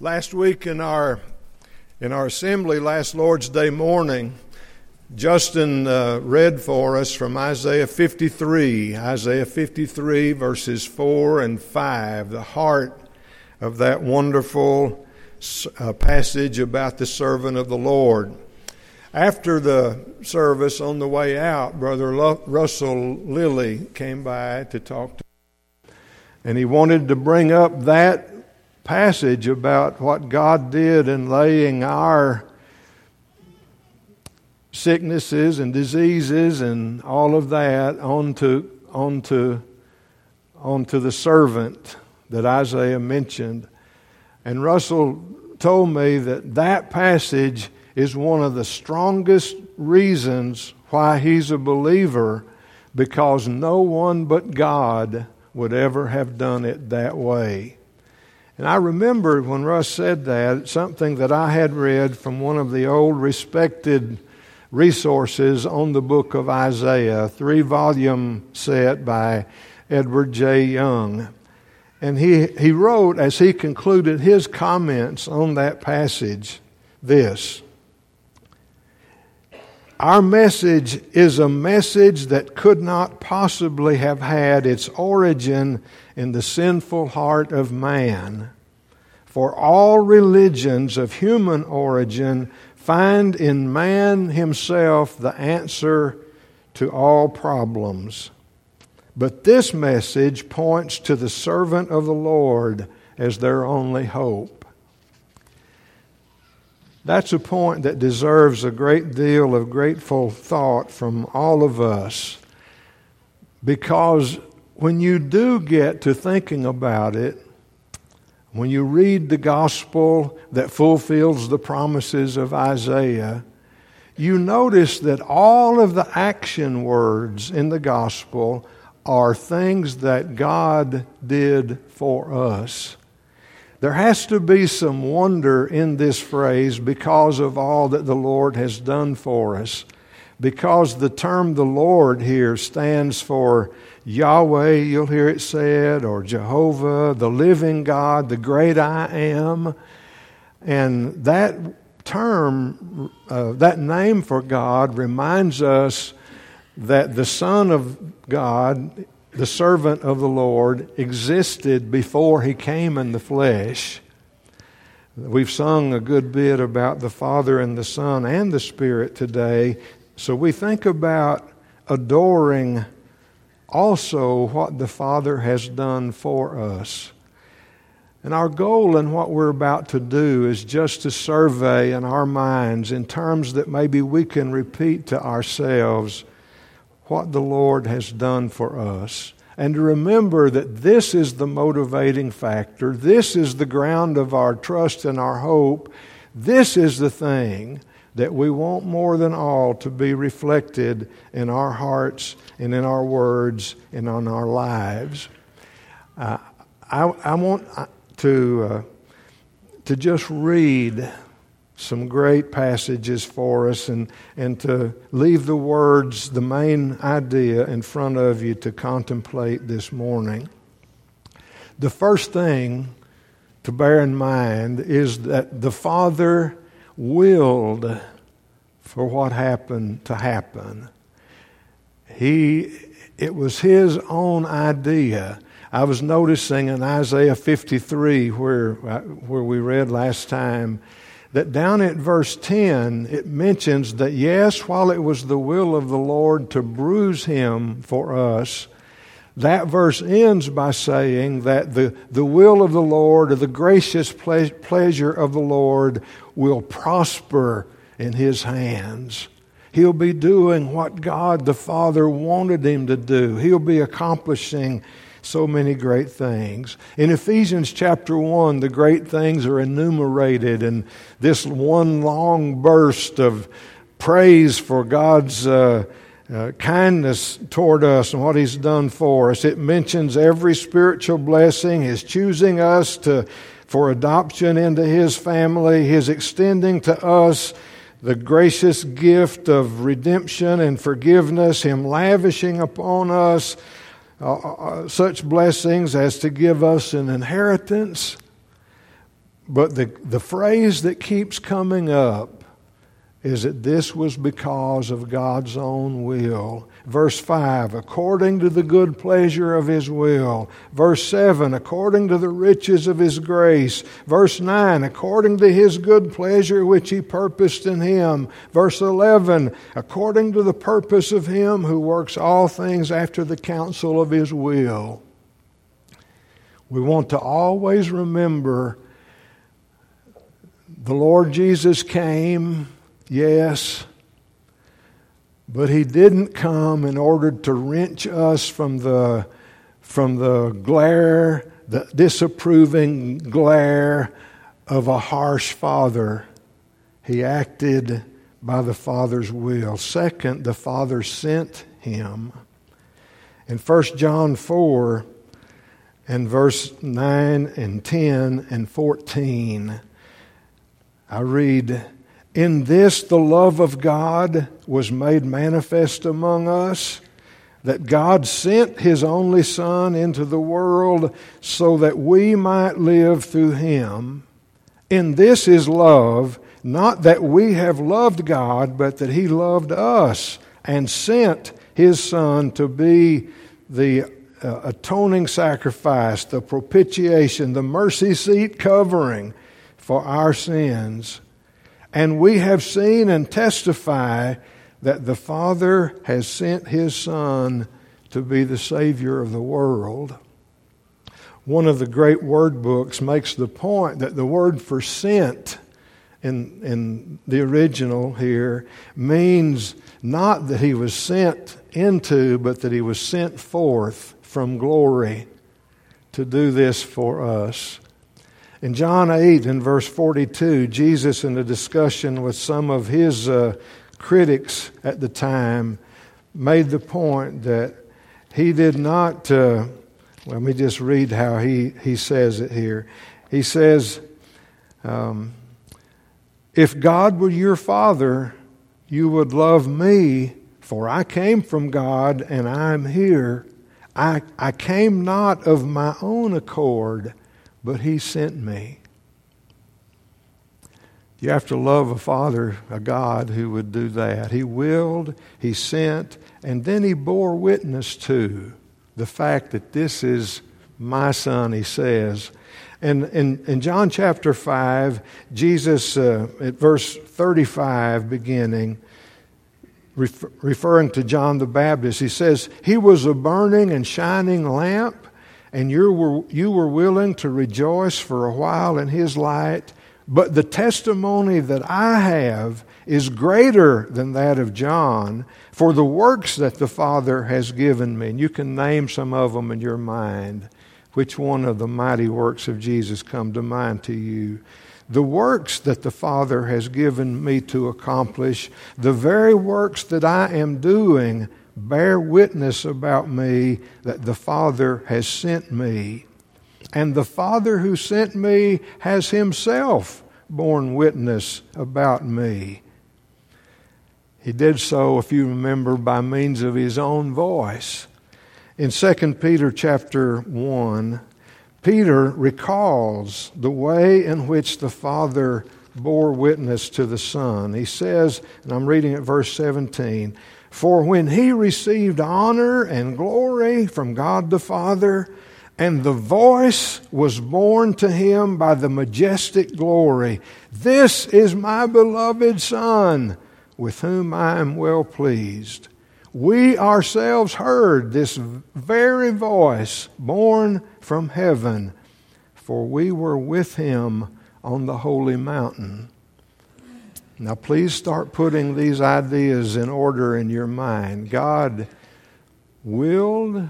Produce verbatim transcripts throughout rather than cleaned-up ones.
Last week in our in our assembly, last Lord's Day morning, Justin uh, read for us from Isaiah fifty-three, Isaiah fifty-three verses four and five, the heart of that wonderful uh, passage about the servant of the Lord. After the service, on the way out, Brother Lo- Russell Lilly came by to talk to me, and he wanted to bring up that passage about what God did in laying our sicknesses and diseases and all of that onto onto onto the servant that Isaiah mentioned. And Russell told me that that passage is one of the strongest reasons why he's a believer, because no one but God would ever have done it that way. And I remember when Russ said that, it's something that I had read from one of the old respected resources on the book of Isaiah, a three-volume set by Edward J. Young. And he, he wrote, as he concluded his comments on that passage, this: "Our message is a message that could not possibly have had its origin in the sinful heart of man. For all religions of human origin find in man himself the answer to all problems. But this message points to the servant of the Lord as their only hope." That's a point that deserves a great deal of grateful thought from all of us, because when you do get to thinking about it, when you read the gospel that fulfills the promises of Isaiah, you notice that all of the action words in the gospel are things that God did for us. There has to be some wonder in this phrase because of all that the Lord has done for us. Because the term "the Lord" here stands for Yahweh, you'll hear it said, or Jehovah, the living God, the great I am. And that term, uh, that name for God reminds us that the Son of God, the servant of the Lord, existed before He came in the flesh. We've sung a good bit about the Father and the Son and the Spirit today. So we think about adoring also what the Father has done for us. And our goal in what we're about to do is just to survey in our minds, in terms that maybe we can repeat to ourselves, what the Lord has done for us. And to remember that this is the motivating factor. This is the ground of our trust and our hope. This is the thing that we want more than all to be reflected in our hearts and in our words and on our lives. Uh, I, I want to uh, to just read some great passages for us and, and to leave the words, the main idea, in front of you to contemplate this morning. The first thing to bear in mind is that the Father willed for what happened to happen. He, it was His own idea. I was noticing in Isaiah fifty-three, where, where we read last time, that down at verse ten, it mentions that yes, while it was the will of the Lord to bruise Him for us, that verse ends by saying that the, the will of the Lord, or the gracious ple- pleasure of the Lord, will prosper in His hands. He'll be doing what God the Father wanted Him to do. He'll be accomplishing so many great things. In Ephesians chapter one, the great things are enumerated in this one long burst of praise for God's uh, uh, kindness toward us and what He's done for us. It mentions every spiritual blessing, His choosing us to for adoption into His family, His extending to us the gracious gift of redemption and forgiveness, Him lavishing upon us uh, uh, such blessings as to give us an inheritance. But the, the phrase that keeps coming up is that this was because of God's own will. Verse five, according to the good pleasure of His will. Verse seven, according to the riches of His grace. Verse nine, according to His good pleasure which He purposed in Him. Verse eleven, according to the purpose of Him who works all things after the counsel of His will. We want to always remember the Lord Jesus came, yes, but He didn't come in order to wrench us from the, from the glare, the disapproving glare of a harsh father. He acted by the Father's will. Second, the Father sent Him. In First John four and verse nine and ten and fourteen, I read, in this the love of God was made manifest among us, that God sent His only Son into the world so that we might live through Him. In this is love, not that we have loved God, but that He loved us and sent His Son to be the uh, atoning sacrifice, the propitiation, the mercy seat covering for our sins. And we have seen and testify that the Father has sent His Son to be the Savior of the world. One of the great word books makes the point that the word for sent in, in the original here means not that He was sent into, but that He was sent forth from glory to do this for us. In John eight and verse forty-two, Jesus, in a discussion with some of His uh, critics at the time, made the point that He did not, uh, well, let me just read how he, he says it here. He says, um, if God were your Father, you would love me, for I came from God and I am here. I, I came not of my own accord, but He sent me. You have to love a Father, a God who would do that. He willed, He sent, and then He bore witness to the fact that this is my Son, He says. And in, in John chapter five, Jesus, uh, at verse thirty-five beginning, refer, referring to John the Baptist, He says, He was a burning and shining lamp, and you were, you were willing to rejoice for a while in His light. But the testimony that I have is greater than that of John, for the works that the Father has given me. And you can name some of them in your mind. Which one of the mighty works of Jesus come to mind to you? The works that the Father has given me to accomplish, the very works that I am doing, bear witness about me that the Father has sent me. And the Father who sent me has Himself borne witness about me. He did so, if you remember, by means of His own voice. In Second Peter chapter one, Peter recalls the way in which the Father bore witness to the Son. He says, and I'm reading at verse seventeen, for when He received honor and glory from God the Father, and the voice was borne to Him by the majestic glory, this is my beloved Son, with whom I am well pleased. We ourselves heard this very voice borne from heaven, for we were with Him on the holy mountain. Now please start putting these ideas in order in your mind. God willed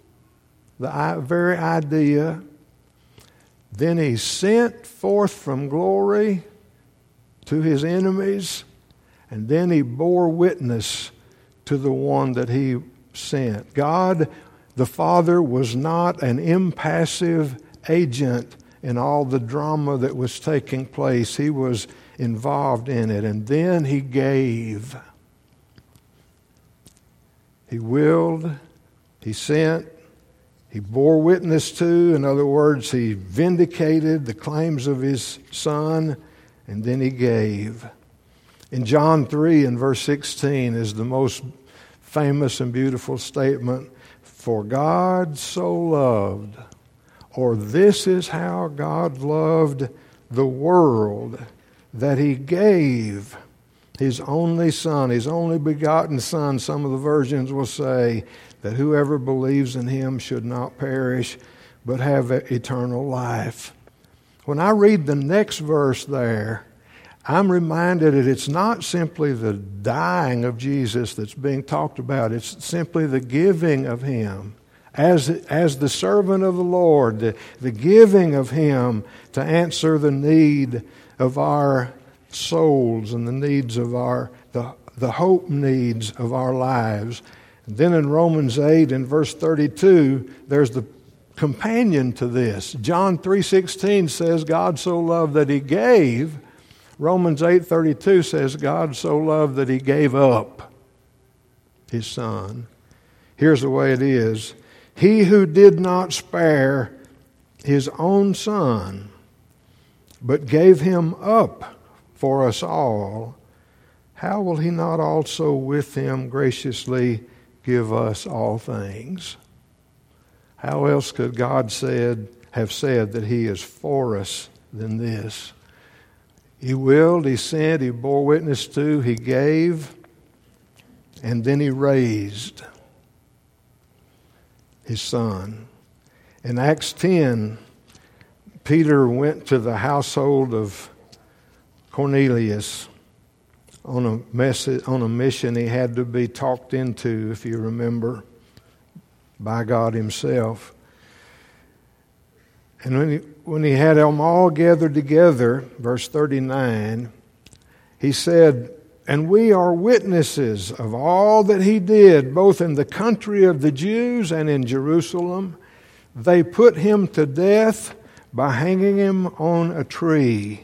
the very idea, then He sent forth from glory to His enemies, and then He bore witness to the one that He sent. God, the Father, was not an impassive agent in all the drama that was taking place. He was involved in it. And then He gave. He willed, He sent, He bore witness to, in other words, he vindicated the claims of his Son, and then he gave. In John three and verse sixteen is the most famous and beautiful statement, "For God so loved," or this is how God loved the world, that he gave his only Son, his only begotten Son. Some of the versions will say that whoever believes in him should not perish, but have eternal life. When I read the next verse there, I'm reminded that it's not simply the dying of Jesus that's being talked about. It's simply the giving of him. As, as the servant of the Lord, the, the giving of him to answer the need of our souls and the needs of our, the, the hope needs of our lives. And then in Romans eight and verse thirty-two, there's the companion to this. John three sixteen says, God so loved that he gave. Romans eight thirty-two says, God so loved that he gave up his Son. Here's the way it is. He who did not spare his own Son, but gave him up for us all, how will he not also with him graciously give us all things? How else could God said have said that he is for us than this? He willed, he sent, he bore witness to, he gave, and then he raised his Son. In Acts ten, Peter went to the household of Cornelius on a message, on a mission he had to be talked into, if you remember, by God himself. And when he, when he had them all gathered together, verse thirty-nine, he said, and we are witnesses of all that he did, both in the country of the Jews and in Jerusalem. They put him to death by hanging him on a tree.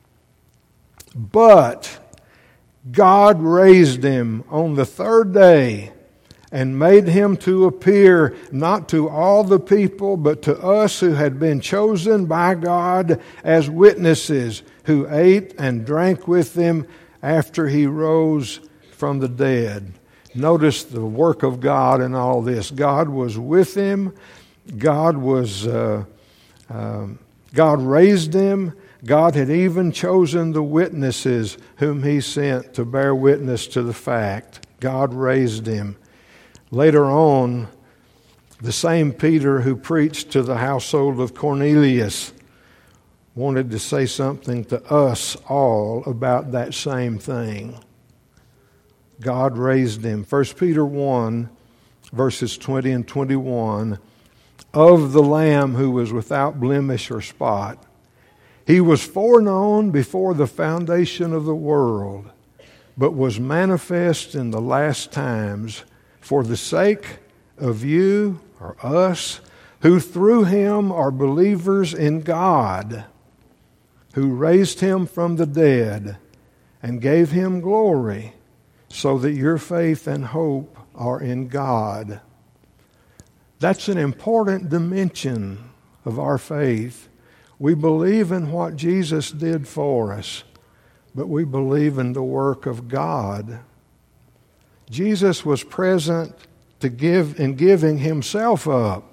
But God raised him on the third day and made him to appear not to all the people, but to us who had been chosen by God as witnesses, who ate and drank with him after he rose from the dead. Notice the work of God in all this. God was with him. God was. Uh, uh, God raised him. God had even chosen the witnesses whom he sent to bear witness to the fact. God raised him. Later on, the same Peter who preached to the household of Cornelius wanted to say something to us all about that same thing. God raised him. First Peter one, verses twenty and twenty-one, of the Lamb who was without blemish or spot. He was foreknown before the foundation of the world, but was manifest in the last times for the sake of you, or us, who through him are believers in God, who raised him from the dead and gave him glory, so that your faith and hope are in God. That's an important dimension of our faith. We believe in what Jesus did for us, but we believe in the work of God. Jesus was present to give in giving himself up.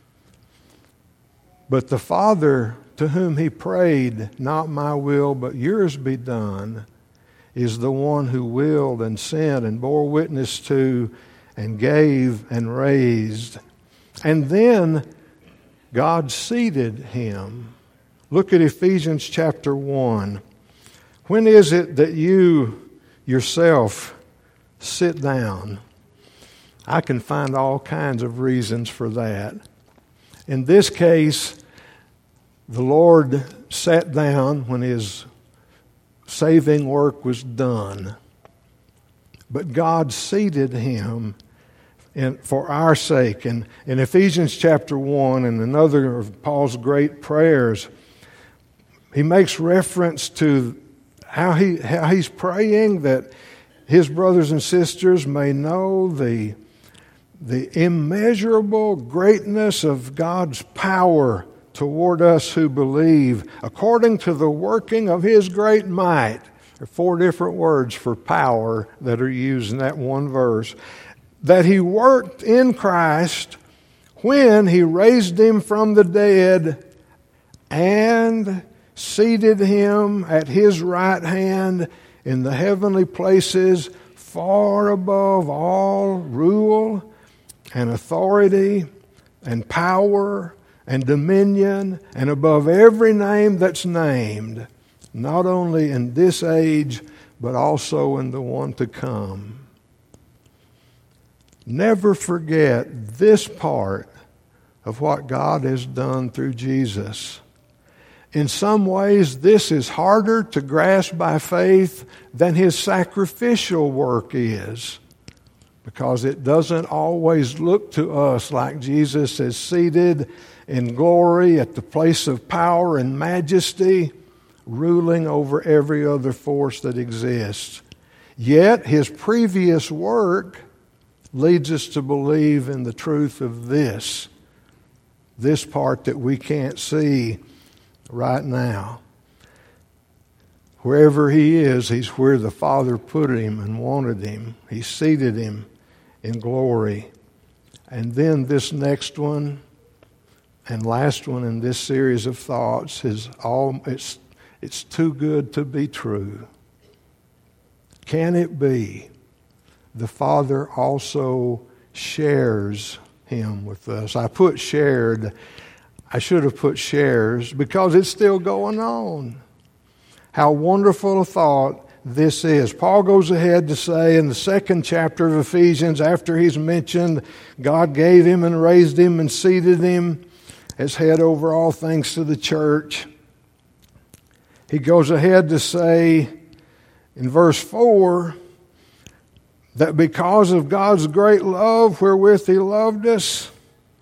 But the Father to whom he prayed, not my will, but yours be done, is the one who willed and sent and bore witness to and gave and raised. And then God seated him. Look at Ephesians chapter one. When is it that you yourself sit down? I can find all kinds of reasons for that. In this case, the Lord sat down when his saving work was done. But God seated him in, for our sake. And in Ephesians chapter one, and another of Paul's great prayers, he makes reference to how he how he's praying that his brothers and sisters may know the the immeasurable greatness of God's power toward us who believe, according to the working of His great might. There are four different words for power that are used in that one verse. That He worked in Christ when He raised Him from the dead and seated Him at His right hand in the heavenly places, far above all rule and authority and power and dominion, and above every name that's named, not only in this age, but also in the one to come. Never forget this part of what God has done through Jesus. In some ways, this is harder to grasp by faith than His sacrificial work is, because it doesn't always look to us like Jesus is seated in glory at the place of power and majesty, ruling over every other force that exists. Yet His previous work leads us to believe in the truth of this, this part that we can't see right now. Wherever He is, He's where the Father put Him and wanted Him. He seated Him in glory. And then this next one and last one in this series of thoughts is all it's it's too good to be true. Can it be the Father also shares Him with us? I put shared. I should have put shares because it's still going on. How wonderful a thought this is. Paul goes ahead to say in the second chapter of Ephesians, after he's mentioned God gave Him and raised Him and seated Him as head over all things to the church, he goes ahead to say in verse four that because of God's great love wherewith He loved us,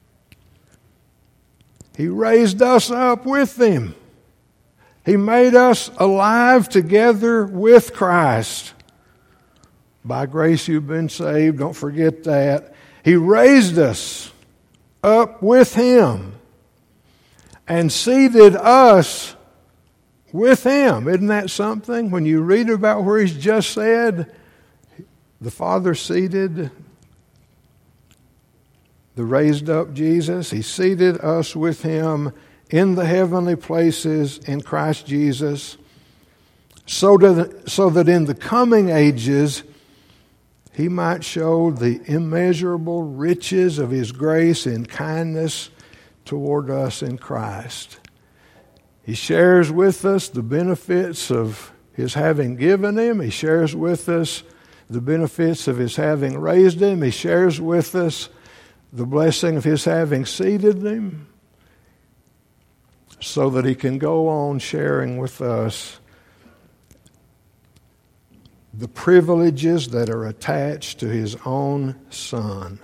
He raised us up with Him. He made us alive together with Christ. By grace you've been saved. Don't forget that. He raised us up with Him and seated us with Him. Isn't that something? When you read about where He's just said, the Father seated the raised up Jesus. He seated us with Him in the heavenly places in Christ Jesus, so that, so that in the coming ages He might show the immeasurable riches of His grace and kindness toward us in Christ. He shares with us the benefits of His having given Him. He shares with us the benefits of His having raised Him. He shares with us the blessing of His having seated Him, so that He can go on sharing with us the privileges that are attached to His own Son.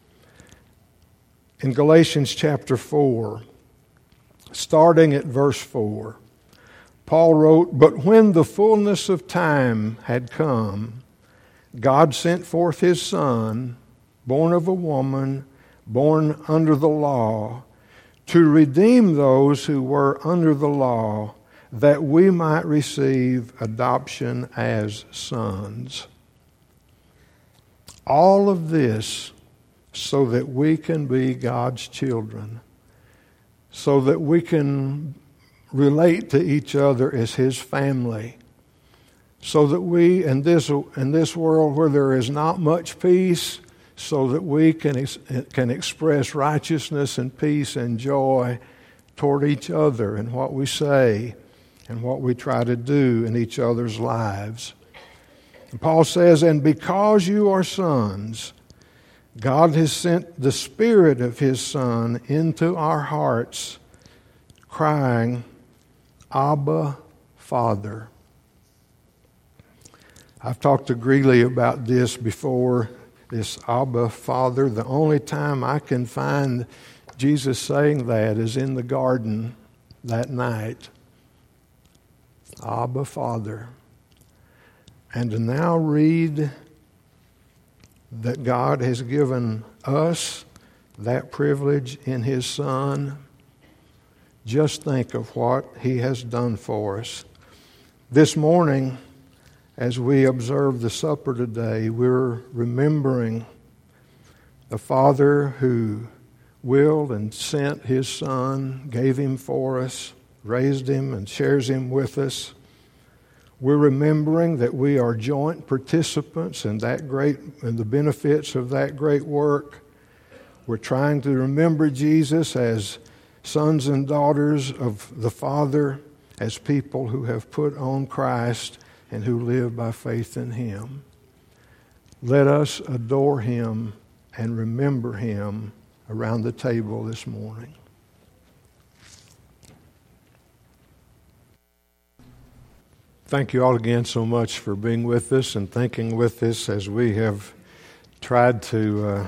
In Galatians chapter four, starting at verse four, Paul wrote, "But when the fullness of time had come, God sent forth His Son, born of a woman, born under the law, to redeem those who were under the law, that we might receive adoption as sons." All of this so that we can be God's children, so that we can relate to each other as His family, so that we, in this, in this world where there is not much peace, so that we can, ex- can express righteousness and peace and joy toward each other in what we say and what we try to do in each other's lives. And Paul says, "And because you are sons, God has sent the Spirit of His Son into our hearts, crying, Abba, Father." I've talked to Greeley about this before, this Abba, Father. The only time I can find Jesus saying that is in the garden that night. Abba, Father. And to now read that God has given us that privilege in His Son, just think of what He has done for us. This morning, as we observe the supper today, we're remembering the Father who willed and sent His Son, gave Him for us, raised Him and shares Him with us. We're remembering that we are joint participants in that great, in the benefits of that great work. We're trying to remember Jesus as sons and daughters of the Father, as people who have put on Christ and who live by faith in Him. Let us adore Him and remember Him around the table this morning. Thank you all again so much for being with us and thinking with us as we have tried to uh,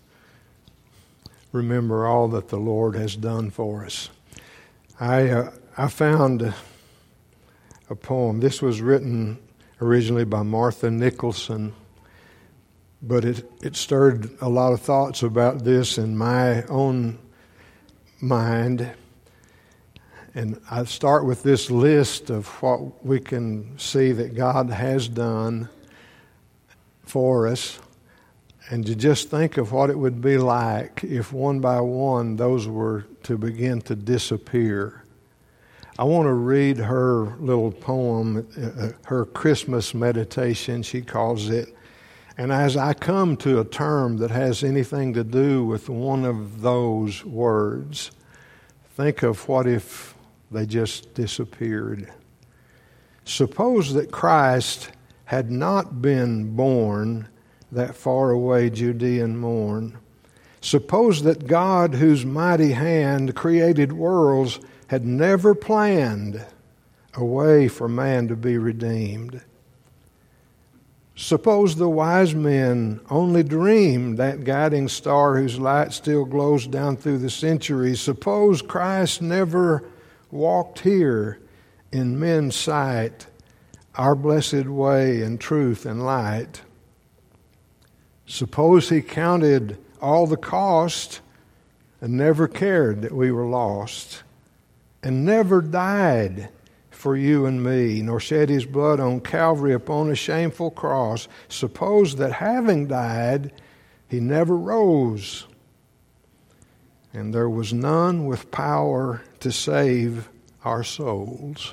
remember all that the Lord has done for us. I uh, I found a poem. This was written originally by Martha Nicholson, but it, it stirred a lot of thoughts about this in my own mind. And I start with this list of what we can see that God has done for us, and to just think of what it would be like if one by one those were to begin to disappear. I want to read her little poem, uh, her Christmas meditation, she calls it. And as I come to a term that has anything to do with one of those words, think of what if they just disappeared. Suppose that Christ had not been born that far away Judean morn. Suppose that God, whose mighty hand created worlds, had never planned a way for man to be redeemed. Suppose the wise men only dreamed that guiding star whose light still glows down through the centuries. Suppose Christ never walked here in men's sight, our blessed way and truth and light. Suppose He counted all the cost and never cared that we were lost, and never died for you and me, nor shed His blood on Calvary upon a shameful cross. Suppose that having died, He never rose, and there was none with power to save our souls.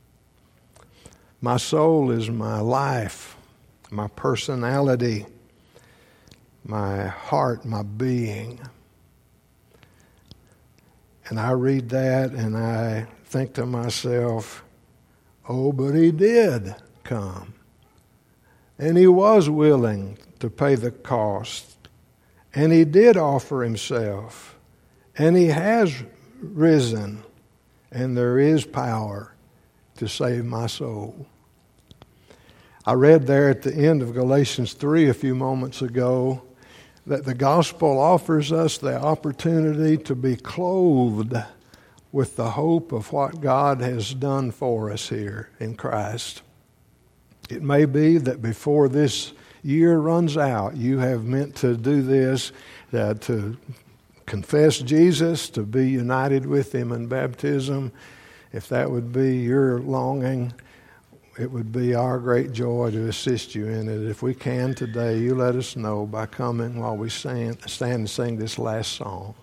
My soul is my life, my personality, my heart, my being. And I read that and I think to myself, oh, but He did come. And He was willing to pay the cost. And He did offer Himself. And He has risen. And there is power to save my soul. I read there at the end of Galatians three a few moments ago that the gospel offers us the opportunity to be clothed with the hope of what God has done for us here in Christ. It may be that before this year runs out, you have meant to do this, uh, to confess Jesus, to be united with Him in baptism. If that would be your longing, it would be our great joy to assist you in it. If we can today, you let us know by coming while we stand, stand and sing this last song.